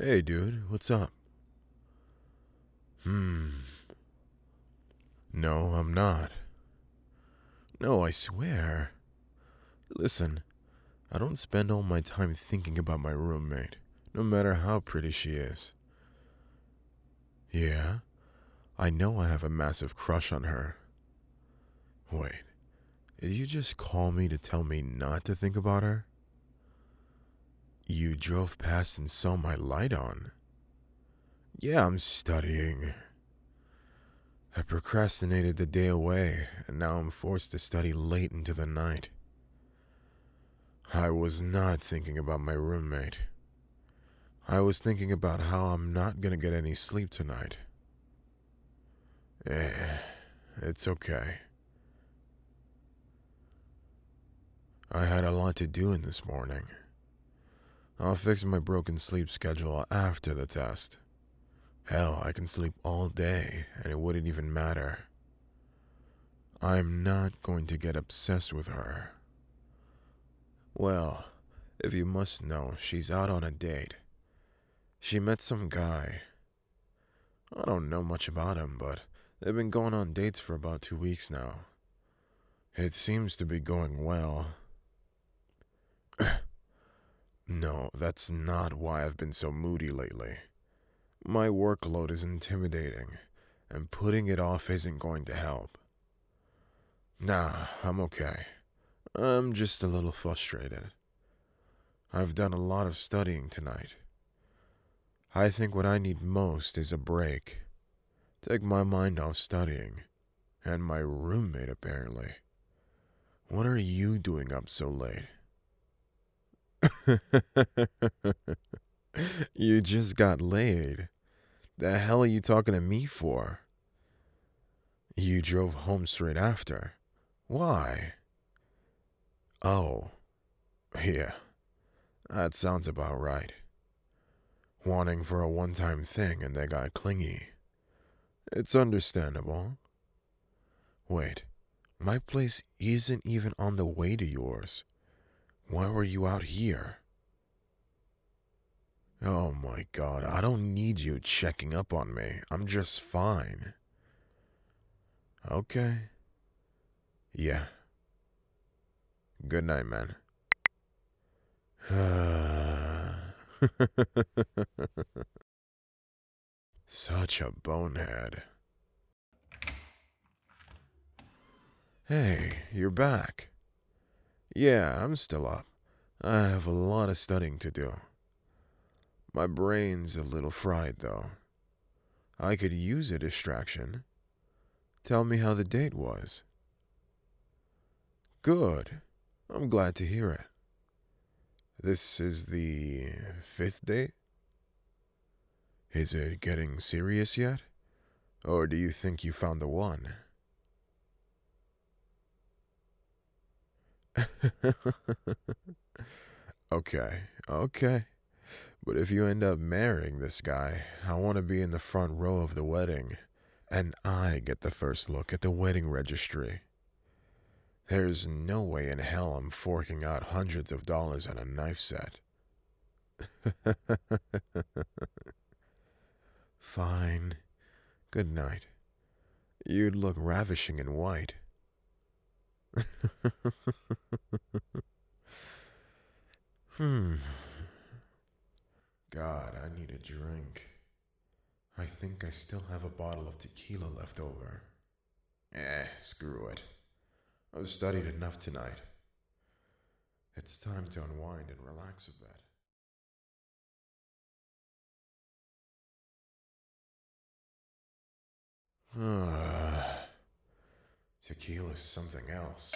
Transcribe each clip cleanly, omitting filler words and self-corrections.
Hey, dude, what's up? Hmm. No, I'm not. No, I swear. Listen, I don't spend all my time thinking about my roommate, no matter how pretty she is. Yeah, I know I have a massive crush on her. Wait, did you just call me to tell me not to think about her? You drove past and saw my light on. Yeah, I'm studying. I procrastinated the day away, and now I'm forced to study late into the night. I was not thinking about my roommate. I was thinking about how I'm not gonna get any sleep tonight. Eh, it's okay. I had a lot to do in this morning. I'll fix my broken sleep schedule after the test. Hell, I can sleep all day and it wouldn't even matter. I'm not going to get obsessed with her. Well, if you must know, she's out on a date. She met some guy. I don't know much about him, but they've been going on dates for about 2 weeks now. It seems to be going well. No, that's not why I've been so moody lately. My workload is intimidating, and putting it off isn't going to help. Nah, I'm okay. I'm just a little frustrated. I've done a lot of studying tonight. I think what I need most is a break. Take my mind off studying. And my roommate, apparently. What are you doing up so late? You just got laid. The hell are you talking to me for? You drove home straight after. Why? Oh, yeah, that sounds about right. Wanting for a one-time thing and they got clingy. It's understandable. Wait, my place isn't even on the way to yours. Why were you out here? Oh my god, I don't need you checking up on me. I'm just fine. Okay. Yeah. Good night, man. Such a bonehead. Hey, you're back. Yeah, I'm still up. I have a lot of studying to do. My brain's a little fried, though. I could use a distraction. Tell me how the date was. Good. I'm glad to hear it. This is the fifth date? Is it getting serious yet? Or do you think you found the one? Okay. But if you end up marrying this guy, I want to be in the front row of the wedding, and I get the first look at the wedding registry. There's no way in hell I'm forking out hundreds of dollars on a knife set. Fine. Good night. You'd look ravishing in white. Hmm. God, I need a drink. I think I still have a bottle of tequila left over. Screw it. I've studied enough tonight. It's time to unwind and relax a bit. Tequila's something else.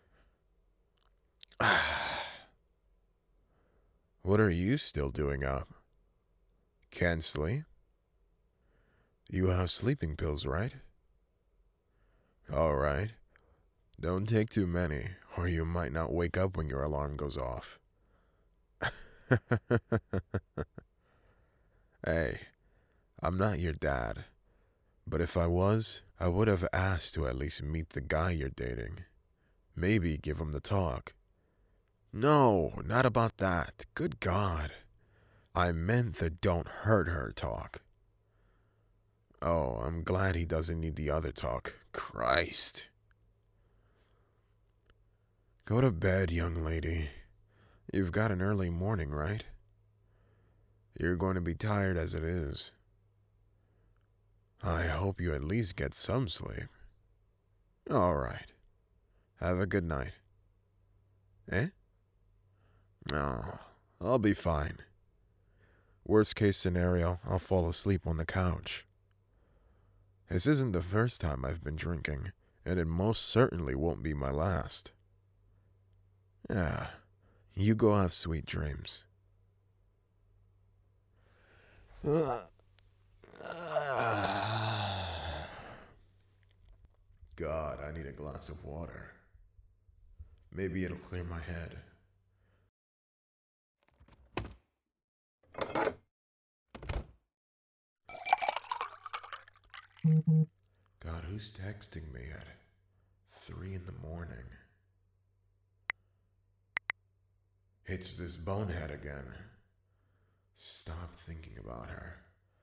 What are you still doing up? Can't sleep? You have sleeping pills, right? Alright. Don't take too many, or you might not wake up when your alarm goes off. Hey, I'm not your dad. But if I was, I would have asked to at least meet the guy you're dating. Maybe give him the talk. No, not about that. Good God. I meant the don't hurt her talk. Oh, I'm glad he doesn't need the other talk. Christ. Go to bed, young lady. You've got an early morning, right? You're going to be tired as it is. I hope you at least get some sleep. All right. Have a good night. Eh? No, I'll be fine. Worst case scenario, I'll fall asleep on the couch. This isn't the first time I've been drinking, and it most certainly won't be my last. Yeah, you go have sweet dreams. God, I need a glass of water. Maybe it'll clear my head. God, who's texting me at 3 in the morning? It's this bonehead again. Stop thinking about her.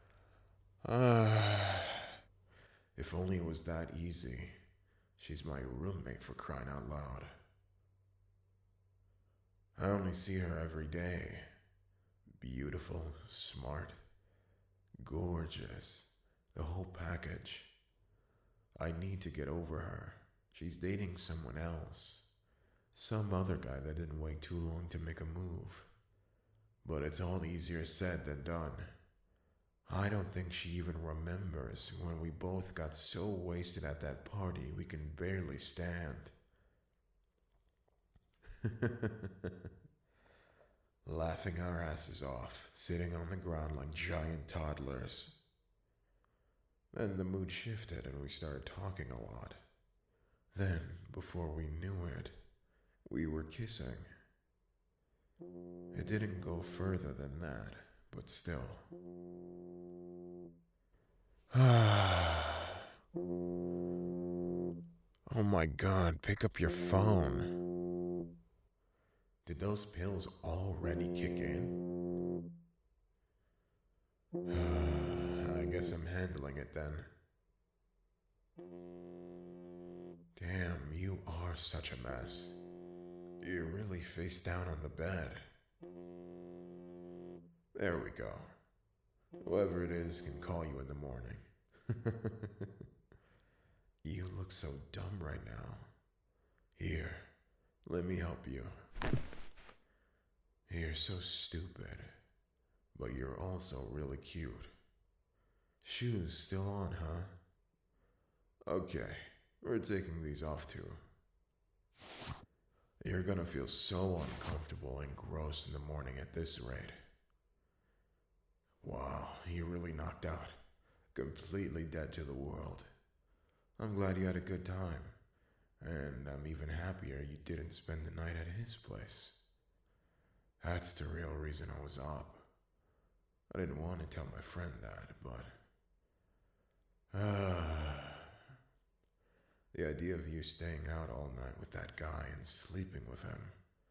If only it was that easy. She's my roommate, for crying out loud. I only see her every day. Beautiful, smart, gorgeous, the whole package. I need to get over her. She's dating someone else. Some other guy that didn't wait too long to make a move. But it's all easier said than done. I don't think she even remembers when we both got so wasted at that party we can barely stand. Laughing our asses off, sitting on the ground like giant toddlers. Then the mood shifted and we started talking a lot. Then, before we knew it, we were kissing. It didn't go further than that, but still. Oh my God, pick up your phone. Did those pills already kick in? I guess I'm handling it then. Damn, you are such a mess. You're really face down on the bed. There we go. Whoever it is can call you in the morning. You look so dumb right now. Here, let me help you. You're so stupid, but you're also really cute. Shoes still on, huh? Okay, we're taking these off too. You're gonna feel so uncomfortable and gross in the morning at this rate. Wow, you really knocked out. Completely dead to the world. I'm glad you had a good time. And I'm even happier you didn't spend the night at his place. That's the real reason I was up. I didn't want to tell my friend that, but... the idea of you staying out all night with that guy and sleeping with him...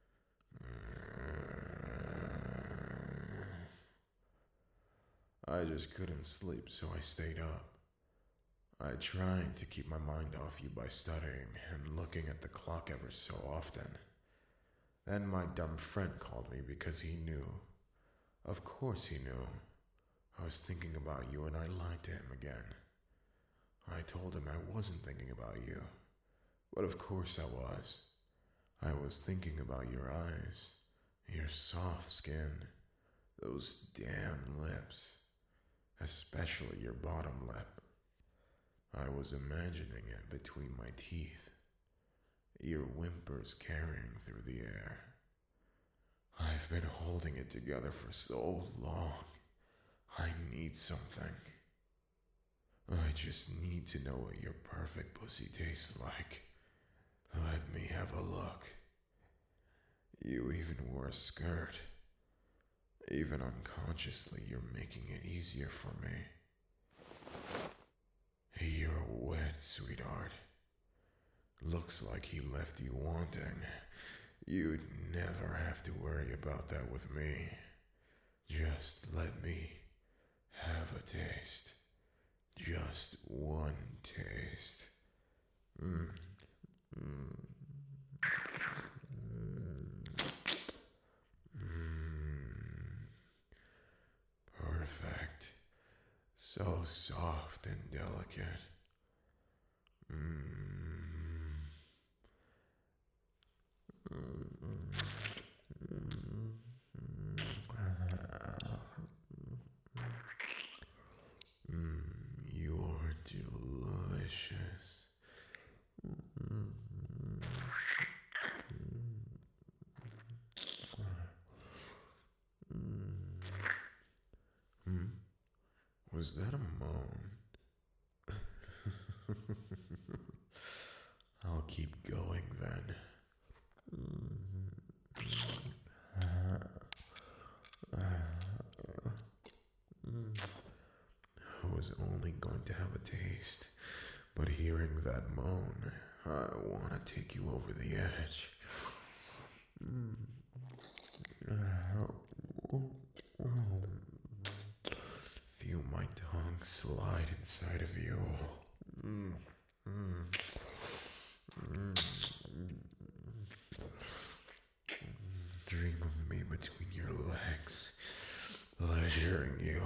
I just couldn't sleep, so I stayed up. I tried to keep my mind off you by studying and looking at the clock ever so often. Then my dumb friend called me because he knew. Of course he knew. I was thinking about you and I lied to him again. I told him I wasn't thinking about you. But of course I was. I was thinking about your eyes, your soft skin, those damn lips, especially your bottom lip. I was imagining it between my teeth, your whimpers carrying through the air. I've been holding it together for so long. I need something. I just need to know what your perfect pussy tastes like. Let me have a look. You even wore a skirt. Even unconsciously, you're making it easier for me. You're wet, sweetheart. Looks like he left you wanting. You'd never have to worry about that with me. Just let me have a taste. Just one taste. Mm. Mm. Mm. Perfect. So soft and delicate. Mm. You're delicious. Was that a moan? I'll keep going then. I was only going to have a taste, but hearing that moan, I want to take you over the edge. Feel my tongue slide inside of you. Dream of me between your legs, pleasuring you.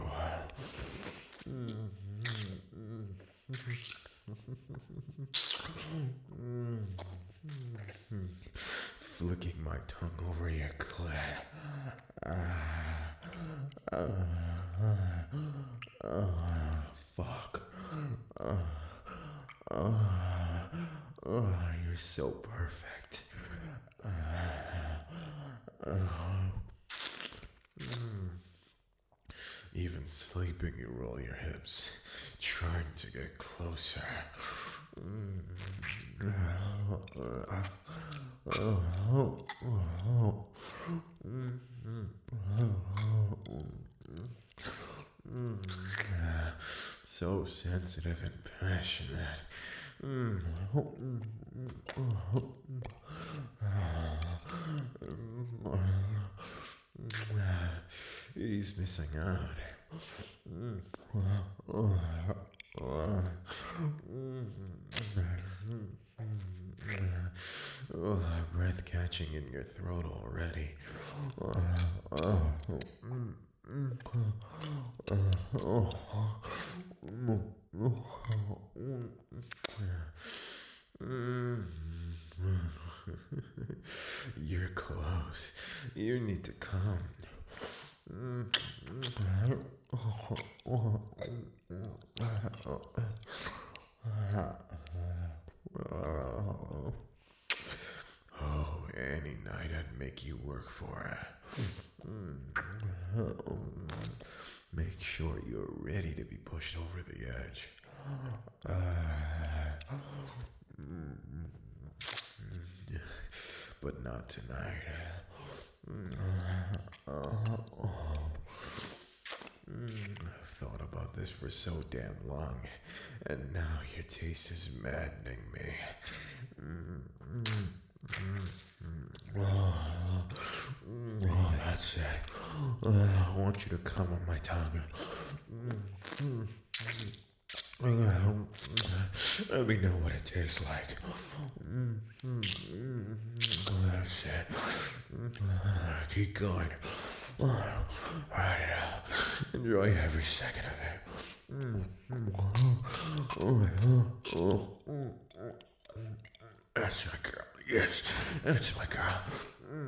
Flicking my tongue over your clit. Fuck. You're so perfect. Even sleeping, you roll your hips, trying to get closer. So sensitive and passionate. He's missing out. Breath catching in your throat already. You're close. You need to come. Oh, any night I'd make you work for it. Make sure you're ready to be pushed over the edge. But not tonight. I've thought about this for so damn long, and now your taste is maddening me. That's it. I want you to come on my tongue. Let me know what it tastes like. That's it. Keep going. Right now. Enjoy every second of it. That's my girl. Yes, that's my girl.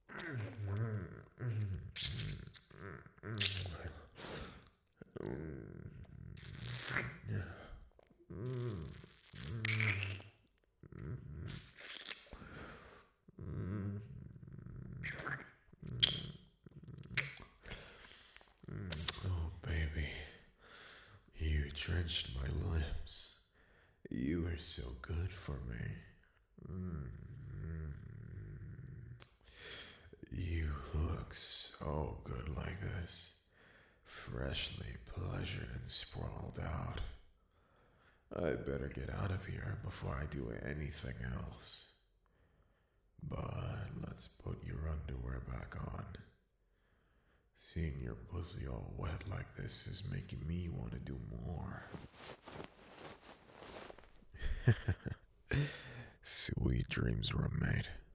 Oh, baby, you drenched my lips. You are so good for me. You look so good like this, freshly pleasured and sprawled out. I better get out of here before I do anything else. But let's put your underwear back on. Seeing your pussy all wet like this is making me want to do more. Sweet dreams, roommate.